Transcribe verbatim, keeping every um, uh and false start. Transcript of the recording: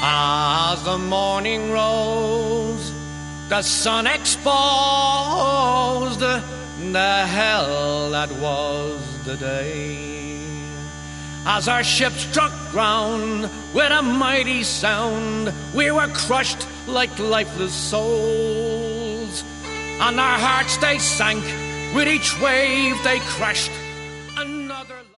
As the morning rose, the sun exposed the hell that was the day. As our ship struck ground with a mighty sound, we were crushed like lifeless souls, and our hearts they sank with each wave they crashed.